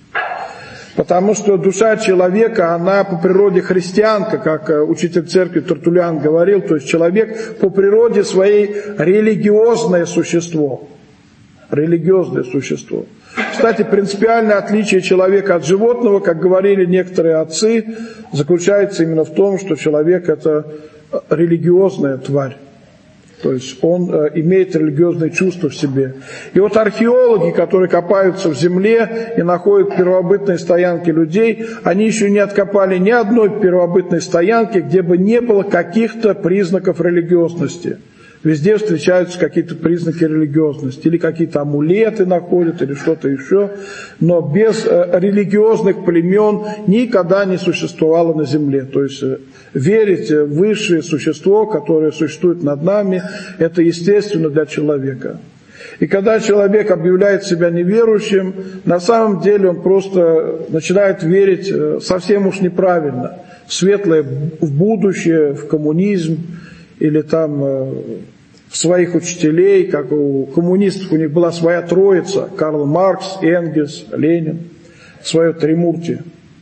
Speaker 5: Потому что душа человека, она по природе христианка, как учитель церкви Тертуллиан говорил, то есть человек по природе своей религиозное существо. Религиозное существо. Кстати, принципиальное отличие человека от животного, как говорили некоторые отцы, заключается именно в том, что человек – это религиозная тварь. То есть он имеет религиозные чувства в себе. И вот археологи, которые копаются в земле и находят первобытные стоянки людей, они еще не откопали ни одной первобытной стоянки, где бы не было каких-то признаков религиозности. Везде встречаются какие-то признаки религиозности. Или какие-то амулеты находят, или что-то еще. Но без религиозных племен никогда не существовало на земле. То есть верить в высшее существо, которое существует над нами, это естественно для человека. И когда человек объявляет себя неверующим, на самом деле он просто начинает верить совсем уж неправильно. В светлое, в будущее, в коммунизм, или там в своих учителей, как у коммунистов у них была своя троица: Карл Маркс, Энгельс, Ленин, свое тримуртие.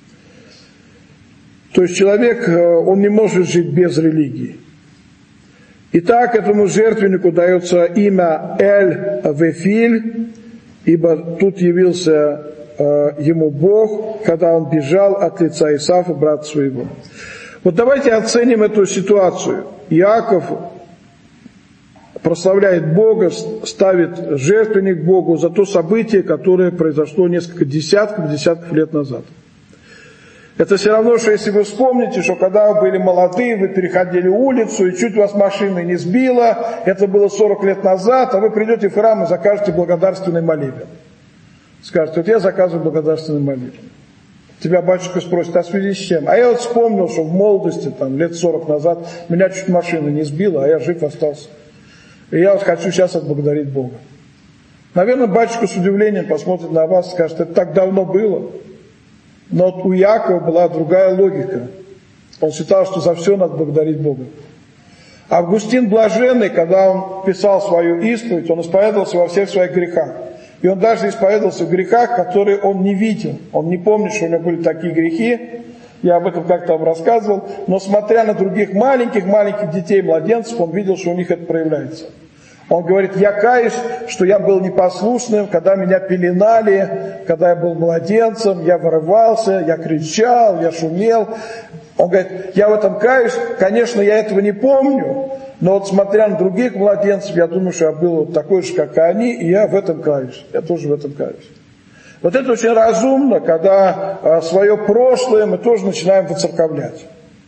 Speaker 5: То есть человек, он не может жить без религии. Итак, этому жертвеннику дается имя Эль-Вефиль, ибо тут явился ему Бог, когда он бежал от лица Исафа, брата своего. Вот давайте оценим эту ситуацию. Иаков прославляет Бога, ставит жертвенник Богу за то событие, которое произошло несколько десятков лет назад. Это все равно, что если вы вспомните, что когда вы были молодые, вы переходили улицу, и чуть вас машина не сбила, это было 40 лет назад, а вы придете в храм и закажете благодарственный молебен. Скажете, вот я заказываю благодарственный молебен. Тебя батюшка спросит, а в связи с чем? А я вот вспомнил, что в молодости, там, лет 40 назад, меня чуть машина не сбила, а я жив остался. И я вот хочу сейчас отблагодарить Бога. Наверное, батюшка с удивлением посмотрит на вас и скажет, это так давно было. Но вот у Якова была другая логика. Он считал, что за все надо благодарить Бога. Августин Блаженный, когда он писал свою исповедь, он исповедовался во всех своих грехах. И он даже исповедовался в грехах, которые он не видел. Он не помнит, что у него были такие грехи. Я об этом как-то вам рассказывал. Но смотря на других маленьких детей, младенцев, он видел, что у них это проявляется. Он говорит, я каюсь, что я был непослушным, когда меня пеленали, когда я был младенцем, я вырывался, я кричал, я шумел. Он говорит, я в этом каюсь, конечно, я этого не помню, но вот смотря на других младенцев, я думаю, что я был вот такой же, как и они, и я в этом каюсь, я тоже в этом каюсь. Вот это очень разумно, когда свое прошлое мы тоже начинаем воцерковлять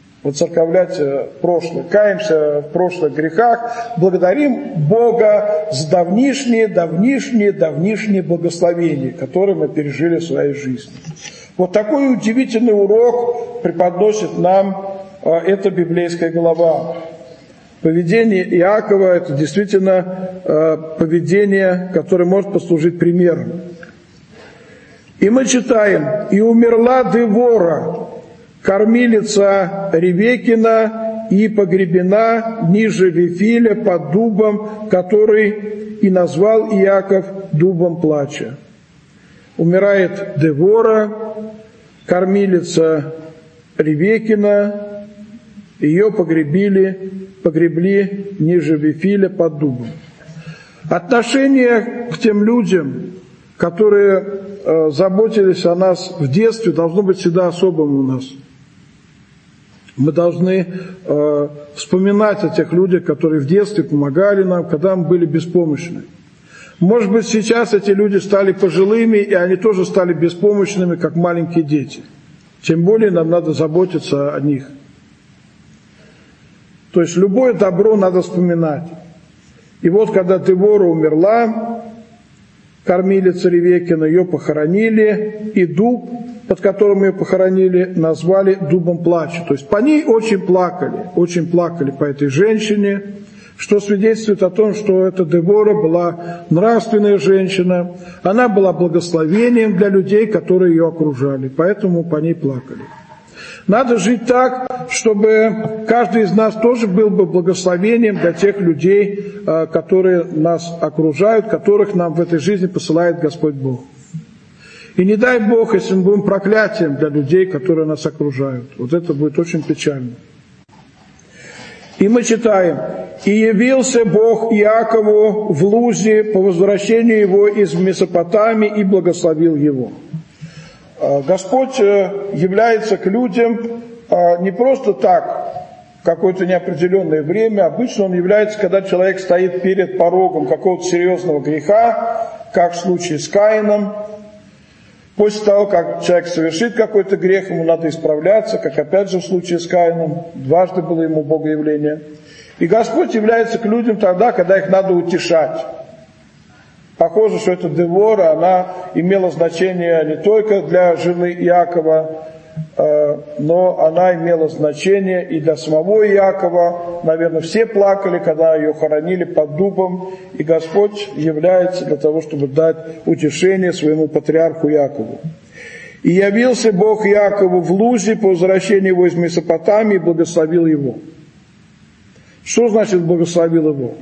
Speaker 5: прошлое, каемся в прошлых грехах, благодарим Бога за давнишние благословения, которые мы пережили в своей жизни. Вот такой удивительный урок преподносит нам эта библейская глава. Поведение Иакова – это действительно поведение, которое может послужить примером. И мы читаем, «И умерла Девора, кормилица Ревекина, и погребена ниже Вифиля под дубом, который и назвал Иаков дубом плача». Умирает Девора, кормилица Ревекина, ее погребли ниже Вифиля под дубом. Отношение к тем людям, которые заботились о нас в детстве, должно быть всегда особым у нас. Мы должны вспоминать о тех людях, которые в детстве помогали нам, когда мы были беспомощны. Может быть, сейчас эти люди стали пожилыми, и они тоже стали беспомощными, как маленькие дети. Тем более нам надо заботиться о них. То есть любое добро надо вспоминать. И вот когда Девора умерла, кормилица Ревекина, ее похоронили, и дуб, под которым ее похоронили, назвали дубом плача. То есть по ней очень плакали по этой женщине, что свидетельствует о том, что эта Девора была нравственная женщина, она была благословением для людей, которые ее окружали, поэтому по ней плакали. Надо жить так, чтобы каждый из нас тоже был бы благословением для тех людей, которые нас окружают, которых нам в этой жизни посылает Господь Бог. И не дай Бог, если мы будем проклятием для людей, которые нас окружают. Вот это будет очень печально. И мы читаем, «И явился Бог Иакову в Лузе по возвращению его из Месопотамии и благословил его». Господь является к людям не просто так, в какое-то неопределенное время. Обычно Он является, когда человек стоит перед порогом какого-то серьезного греха, как в случае с Каином. После того, как человек совершит какой-то грех, ему надо исправляться, как опять же в случае с Каином. Дважды было ему богоявление. И Господь является к людям тогда, когда их надо утешать. Похоже, что эта Девора, она имела значение не только для жены Иакова, но она имела значение и для самого Иакова. Наверное, все плакали, когда ее хоронили под дубом, и Господь является для того, чтобы дать утешение своему патриарху Иакову. «И явился Бог Иакову в Лузе по возвращению его из Месопотамии и благословил его». Что значит благословил его?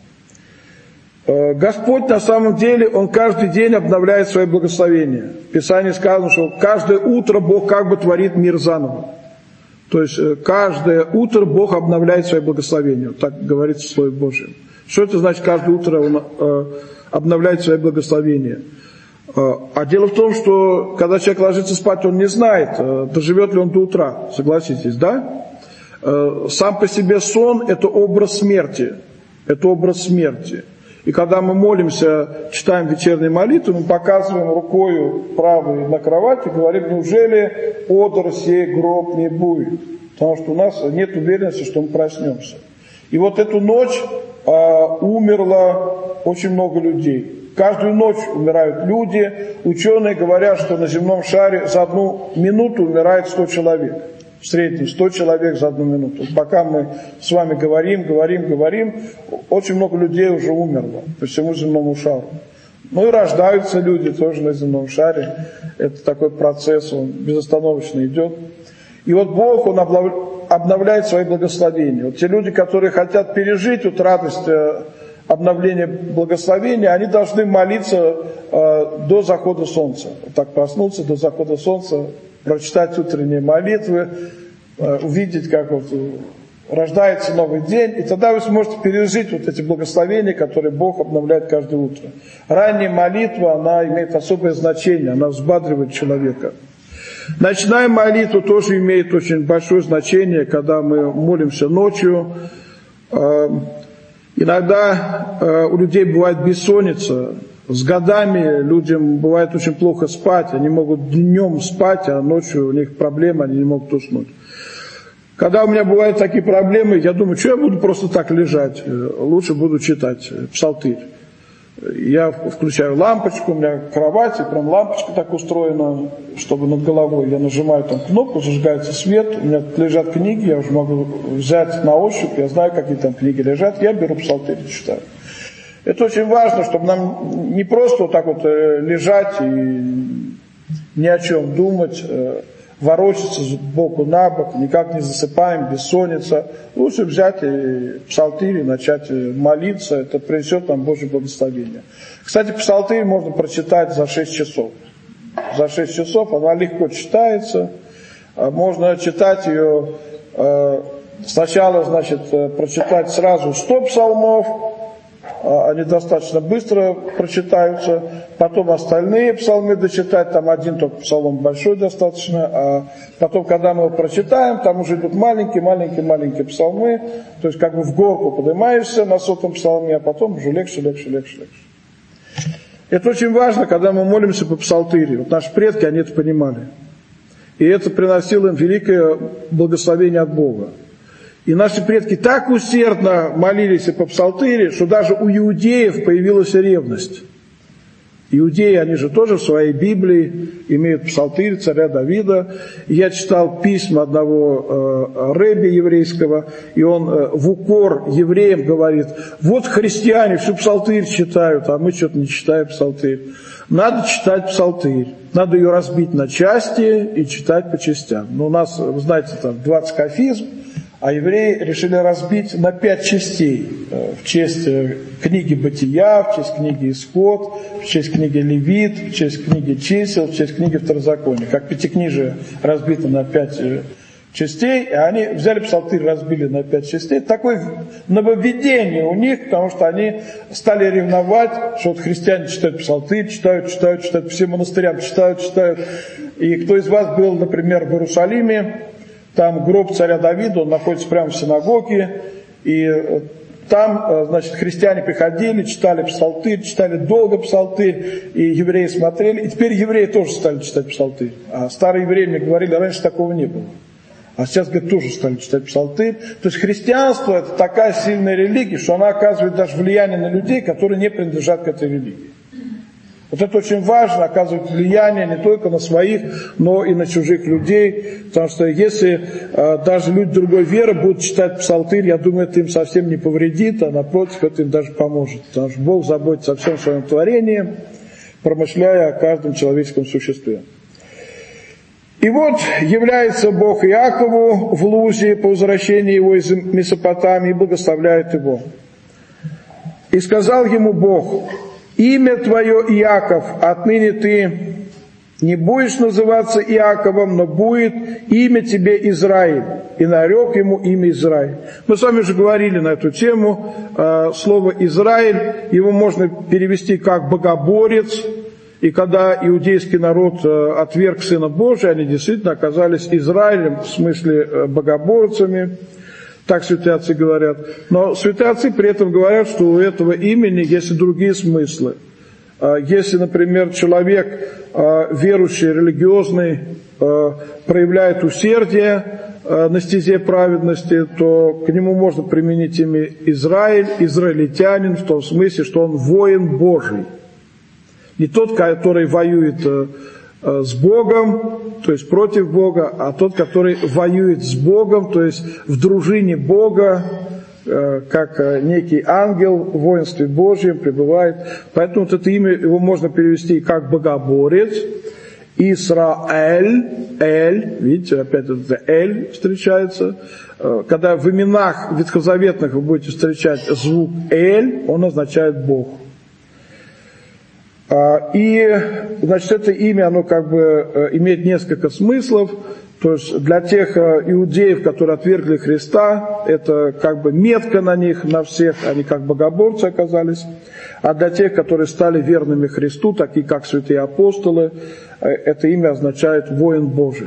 Speaker 5: Господь на самом деле, Он каждый день обновляет свои благословения. В Писании сказано, что каждое утро Бог как бы творит мир заново. То есть каждое утро Бог обновляет свои благословения. Вот так говорится в Слове Божьем. Что это значит, каждое утро Он обновляет свои благословения? А дело в том, что когда человек ложится спать, он не знает, доживет ли он до утра. Согласитесь, да? Сам по себе сон – это образ смерти. Это образ смерти. И когда мы молимся, читаем вечерние молитвы, мы показываем рукою правой на кровати, говорим: неужели одр сей гроб не будет? Потому что у нас нет уверенности, что мы проснемся. И вот эту ночь умерло очень много людей. Каждую ночь умирают люди. Ученые говорят, что на земном шаре за 1 минуту умирает 100 человек. В среднем 100 человек за 1 минуту. Пока мы с вами говорим, очень много людей уже умерло по всему земному шару. Ну и рождаются люди тоже на земном шаре. Это такой процесс, он безостановочно идет. И вот Бог, Он обновляет свои благословения. Вот те люди, которые хотят пережить вот радость обновления благословения, они должны молиться до захода солнца. Вот так проснуться до захода солнца, прочитать утренние молитвы, увидеть, как вот рождается новый день, и тогда вы сможете пережить вот эти благословения, которые Бог обновляет каждое утро. Ранняя молитва, она имеет особое значение, она взбадривает человека. Ночная молитва тоже имеет очень большое значение, когда мы молимся ночью. Иногда у людей бывает бессонница. С годами людям бывает очень плохо спать. Они могут днем спать, а ночью у них проблемы, они не могут уснуть. Когда у меня бывают такие проблемы, я думаю, что я буду просто так лежать? Лучше буду читать псалтырь. Я включаю лампочку, у меня в кровати, прям лампочка так устроена, чтобы над головой. Я нажимаю там кнопку, зажигается свет, у меня лежат книги, я уже могу взять на ощупь, я знаю, какие там книги лежат, я беру псалтырь и читаю. Это очень важно, чтобы нам не просто вот так вот лежать и ни о чем думать, ворочаться сбоку на бок, никак не засыпаем, бессонница. Лучше взять и псалтырь и начать молиться, это принесет нам Божье благословение. Кстати, псалтырь можно прочитать за 6 часов. За 6 часов она легко читается. Можно читать ее сначала, прочитать сразу 100 псалмов, они достаточно быстро прочитаются, потом остальные псалмы дочитать, там один только псалом большой достаточно, а потом, когда мы его прочитаем, там уже идут маленькие псалмы, то есть как бы в горку поднимаешься на 100-м псалме, а потом уже легче. Это очень важно, когда мы молимся по псалтыре. Вот наши предки, они это понимали. И это приносило им великое благословение от Бога. И наши предки так усердно молились и по псалтыре, что даже у иудеев появилась ревность. Иудеи, они же тоже в своей Библии имеют псалтырь царя Давида. И я читал письма одного рэбби еврейского, и он в укор евреям говорит: вот христиане всю псалтырь читают, а мы что-то не читаем псалтырь. Надо читать псалтырь, надо ее разбить на части и читать по частям. Но у нас, вы знаете, там 20 кафизм, а евреи решили разбить на 5 частей. В честь книги Бытия, в честь книги Исход, в честь книги Левит, в честь книги Чисел, в честь книги Второзакония. Как пятикнижие разбито на 5 частей, и они взяли псалтырь, разбили на 5 частей. Такое нововведение у них, потому что они стали ревновать, что вот христиане читают псалтырь, читают, все монастырям читают. И кто из вас был, например, в Иерусалиме, там гроб царя Давида, он находится прямо в синагоге, и там, христиане приходили, читали псалтырь, читали долго псалтырь, и евреи смотрели, и теперь евреи тоже стали читать псалтырь. А старые евреи мне говорили, раньше такого не было. А сейчас, говорит, тоже стали читать псалтырь. То есть христианство — это такая сильная религия, что она оказывает даже влияние на людей, которые не принадлежат к этой религии. Вот это очень важно, оказывать влияние не только на своих, но и на чужих людей. Потому что если даже люди другой веры будут читать псалтырь, я думаю, это им совсем не повредит, а напротив, это им даже поможет. Потому что Бог заботится о всем своем творении, промышляя о каждом человеческом существе. И вот является Бог Иакову в Лузе по возвращении его из Месопотамии и благословляет его. И сказал ему Бог: имя твое Иаков, отныне ты не будешь называться Иаковом, но будет имя тебе Израиль. И нарек ему имя Израиль. Мы с вами уже говорили на эту тему. Слово Израиль, его можно перевести как богоборец. И когда иудейский народ отверг Сына Божия, они действительно оказались Израилем, в смысле богоборцами. Так святые отцы говорят. Но святые отцы при этом говорят, что у этого имени есть и другие смыслы. Если, например, человек верующий, религиозный, проявляет усердие на стезе праведности, то к нему можно применить имя Израиль, израильтянин, в том смысле, что он воин Божий. Не тот, который воюет с Богом, то есть против Бога, а тот, который воюет с Богом, то есть в дружине Бога, как некий ангел в воинстве Божьем пребывает. Поэтому вот это имя его можно перевести как богоборец, Исраэль, Эль, видите, опять это Эль встречается. Когда в именах ветхозаветных вы будете встречать звук Эль, он означает Бог. И, значит, это имя, оно как бы имеет несколько смыслов. То есть для тех иудеев, которые отвергли Христа, это как бы метка на них, на всех, они как богоборцы оказались. А для тех, которые стали верными Христу, такие как святые апостолы, это имя означает «воин Божий».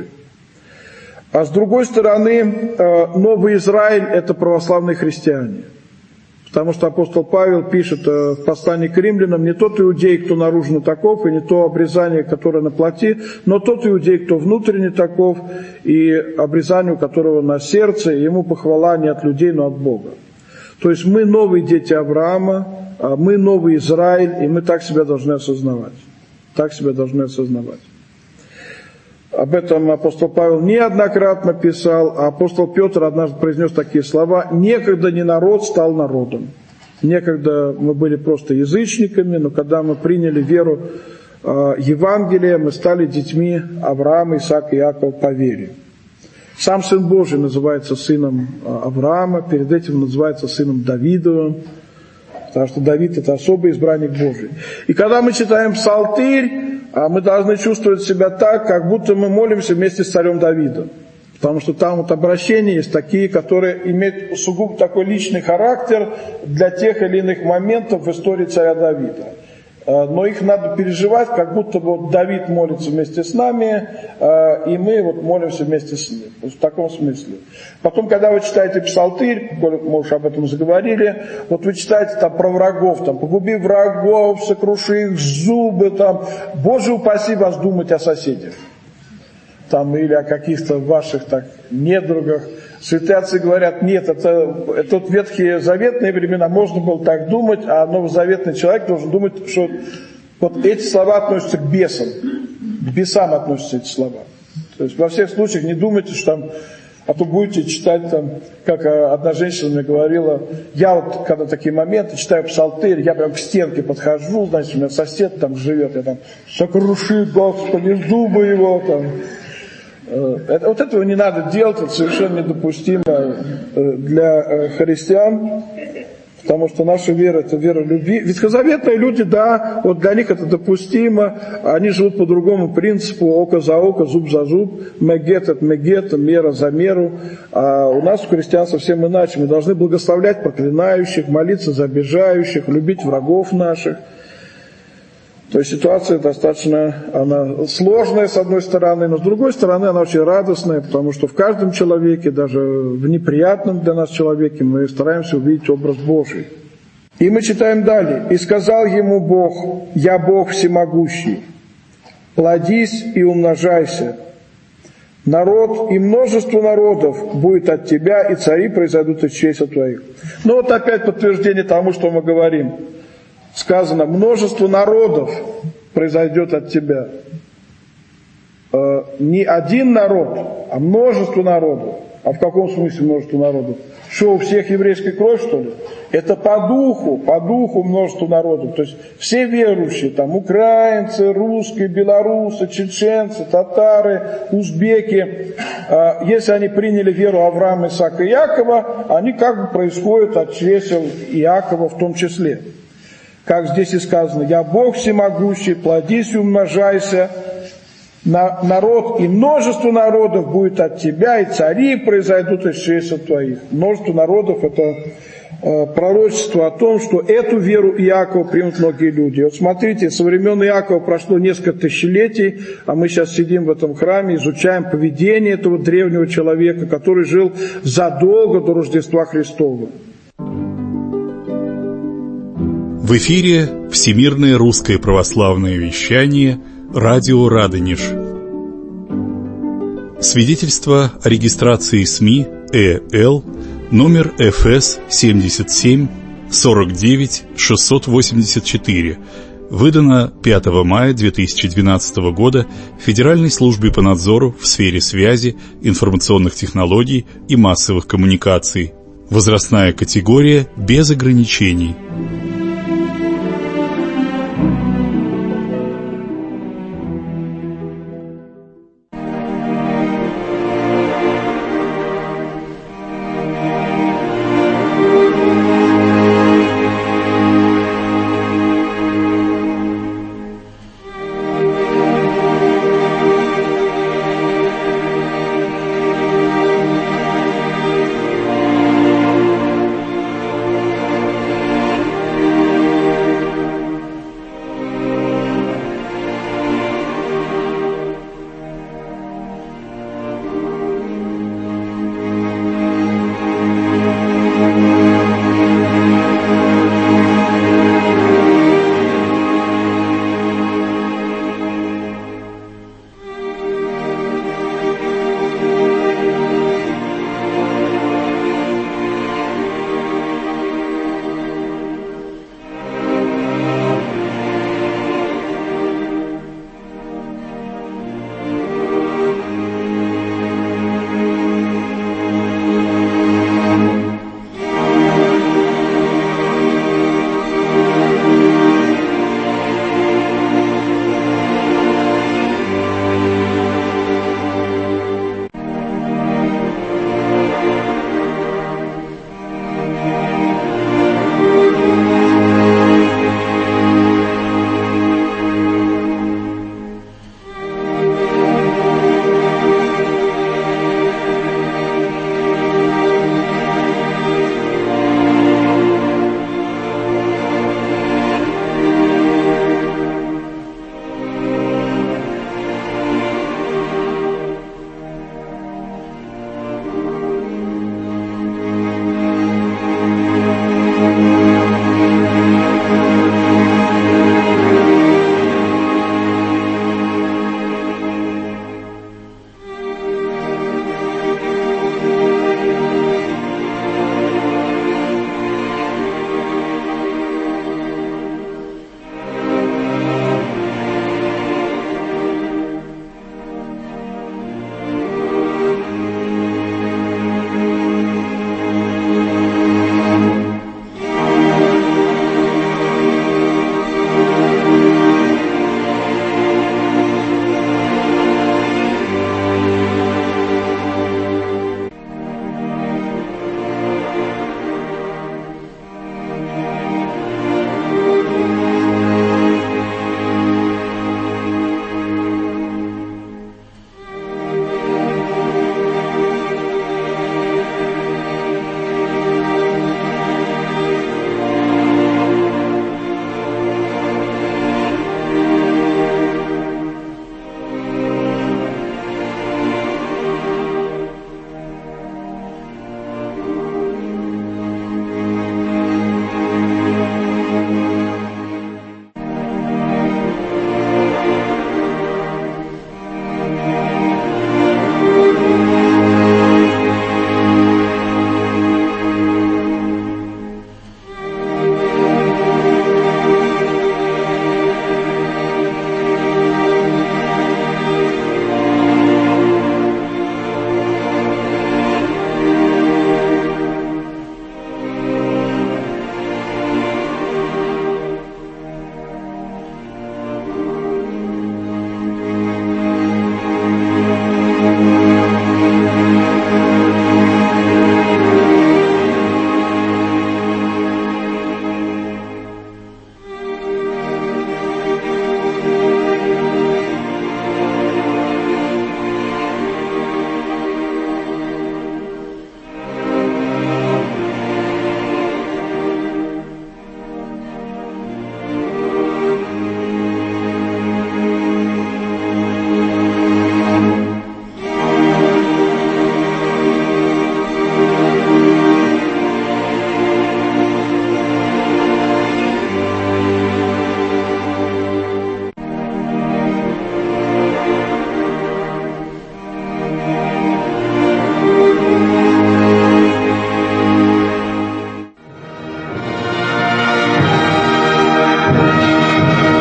Speaker 5: А с другой стороны, Новый Израиль – это православные христиане. Потому что апостол Павел пишет в послании к римлянам: не тот иудей, кто наружно таков, и не то обрезание, которое на плоти, но тот иудей, кто внутренне таков, и обрезание, у которого на сердце, и ему похвала не от людей, но от Бога. То есть мы новые дети Авраама, мы новый Израиль, и мы так себя должны осознавать. Так себя должны осознавать. Об этом апостол Павел неоднократно писал, а апостол Петр однажды произнес такие слова: «Некогда не народ стал народом». Некогда мы были просто язычниками, но когда мы приняли веру Евангелия, мы стали детьми Авраама, Исаака и Иакова по вере. Сам Сын Божий называется сыном Авраама, перед этим называется сыном Давидовым, потому что Давид – это особый избранник Божий. И когда мы читаем Псалтырь, мы должны чувствовать себя так, как будто мы молимся вместе с царем Давидом. Потому что там вот обращения есть такие, которые имеют сугубо такой личный характер для тех или иных моментов в истории царя Давида. Но их надо переживать, как будто вот Давид молится вместе с нами, и мы вот молимся вместе с ним. В таком смысле. Потом, когда вы читаете Псалтырь, мы уже об этом заговорили, вот вы читаете там про врагов, там, погуби врагов, сокруши их зубы, там, Боже упаси вас думать о соседях. Там, или о каких-то ваших так недругах. Святые отцы говорят: нет, это вот ветхие заветные времена можно было так думать, а новозаветный человек должен думать, что вот эти слова относятся к бесам, к бесам относятся эти слова. То есть во всех случаях не думайте, что там, а то будете читать там, как одна женщина мне говорила: я вот, когда такие моменты, читаю Псалтырь, я прям к стенке подхожу, значит, у меня сосед там живет, я там: сокруши, Господи, зубы его там. Вот этого не надо делать, это совершенно недопустимо для христиан, потому что наша вера – это вера любви. Ветхозаветные люди, да, вот для них это допустимо, они живут по другому принципу: око за око, зуб за зуб, мегет от мегета, мера за меру. А у нас, у христиан, совсем иначе. Мы должны благословлять проклинающих, молиться за обижающих, любить врагов наших. То есть ситуация достаточно, она сложная с одной стороны, но с другой стороны она очень радостная, потому что в каждом человеке, даже в неприятном для нас человеке, мы стараемся увидеть образ Божий. И мы читаем далее: «И сказал ему Бог: я Бог всемогущий, плодись и умножайся. Народ и множество народов будет от тебя, и цари произойдут из чресел твоих». Ну вот опять подтверждение тому, что мы говорим. Сказано: множество народов произойдет от тебя. Не один народ, а множество народов. А в каком смысле множество народов? Что, у всех еврейская кровь, что ли? Это по духу множество народов. То есть все верующие, там украинцы, русские, белорусы, чеченцы, татары, узбеки, если они приняли веру Авраама, Исаака и Иакова, они как бы происходят от чресел Иакова в том числе. Как здесь и сказано: «Я Бог всемогущий, плодись и умножайся, народ и множество народов будет от тебя, и цари произойдут из чресел твоих». Множество народов – это пророчество о том, что эту веру Иакова примут многие люди. Вот смотрите, со времен Иакова прошло несколько тысячелетий, а мы сейчас сидим в этом храме, изучаем поведение этого древнего человека, который жил задолго до Рождества Христова.
Speaker 6: В эфире Всемирное русское православное вещание, радио «Радонеж». Свидетельство о регистрации СМИ ЭЛ, номер ФС 77 49 684, выдано 5 мая 2012 года Федеральной службой по надзору в сфере связи, информационных технологий и массовых коммуникаций. Возрастная категория без ограничений.